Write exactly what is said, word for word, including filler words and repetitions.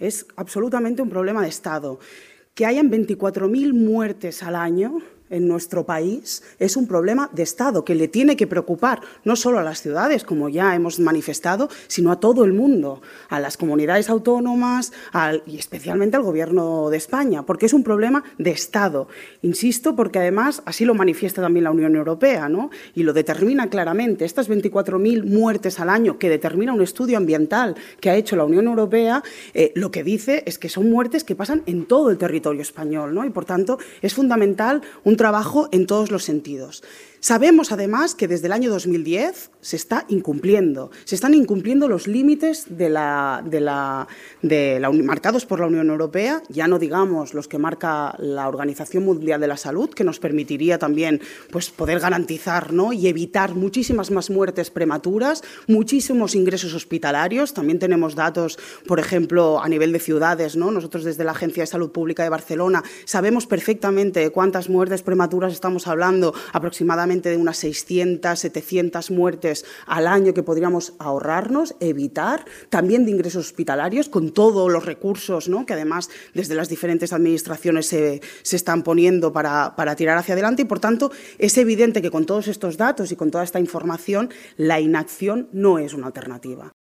es absolutamente un problema de Estado. Que hayan veinticuatro mil muertes al año en nuestro país es un problema de Estado que le tiene que preocupar no solo a las ciudades, como ya hemos manifestado, sino a todo el mundo, a las comunidades autónomas al, y especialmente al Gobierno de España, porque es un problema de Estado. Insisto, porque además así lo manifiesta también la Unión Europea, ¿no? Y lo determina claramente. Estas veinticuatro mil muertes al año que determina un estudio ambiental que ha hecho la Unión Europea, eh, lo que dice es que son muertes que pasan en todo el territorio español, ¿no? Y, por tanto, es fundamental un trabajo en todos los sentidos. Sabemos, además, que desde el año dos mil diez se está incumpliendo. Se están incumpliendo los límites de la, de la, de la, marcados por la Unión Europea, ya no digamos los que marca la Organización Mundial de la Salud, que nos permitiría también pues, poder garantizar, ¿no? y evitar muchísimas más muertes prematuras, muchísimos ingresos hospitalarios. También tenemos datos, por ejemplo, a nivel de ciudades, ¿no? Nosotros desde la Agencia de Salud Pública de Barcelona sabemos perfectamente de cuántas muertes prematuras estamos hablando, aproximadamente de unas seiscientas, setecientas muertes al año que podríamos ahorrarnos, evitar, también de ingresos hospitalarios, con todos los recursos, ¿no? que además desde las diferentes administraciones se, se están poniendo para, para tirar hacia adelante y, por tanto, es evidente que con todos estos datos y con toda esta información la inacción no es una alternativa.